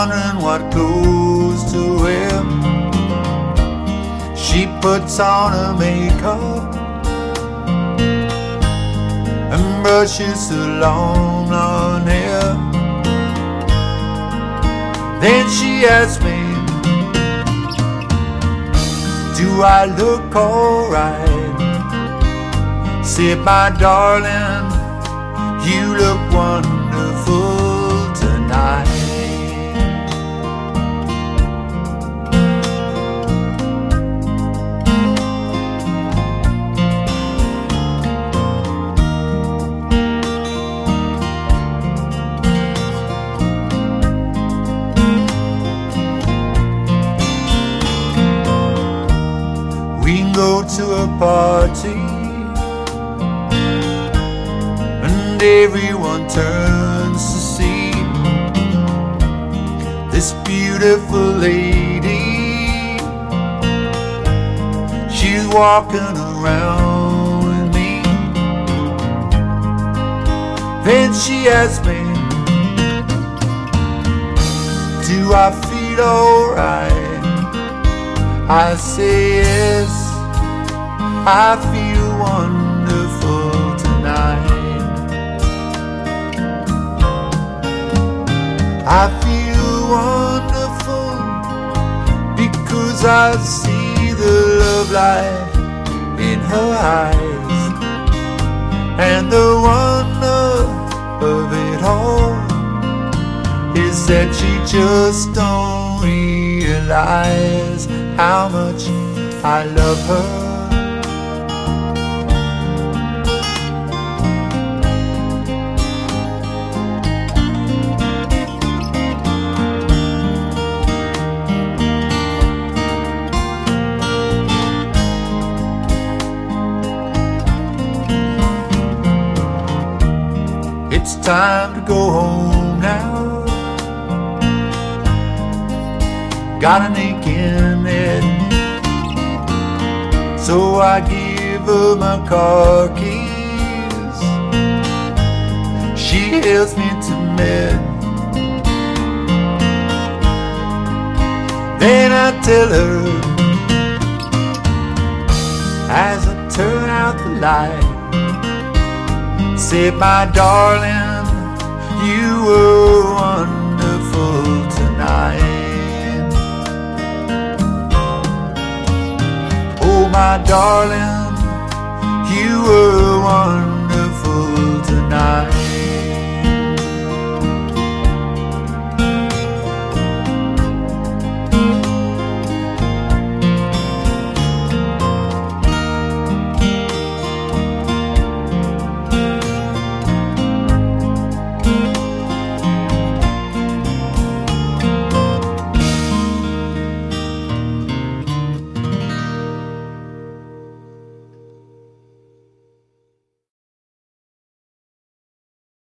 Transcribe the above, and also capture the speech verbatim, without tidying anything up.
wondering what clothes to wear. She puts on her makeup and brushes her long blonde hair. Then she asks me, do I look alright? Said, my darling, you look wonderful tonight. We can go to a party and everyone turns to see this beautiful lady. She's walking around with me. Then she asks me, do I feel alright? I say yes, I feel wonderful tonight. I feel wonderful because I see the love light in her eyes. And the wonder of it all is that she just don't realize how much I love her. It's time to go home now. Got an ache in it, so I give her my car keys. She helps me to bed. Then I tell her, as I turn out the light, say, my darling, you were wonderful tonight. My darling, you were wonderful tonight.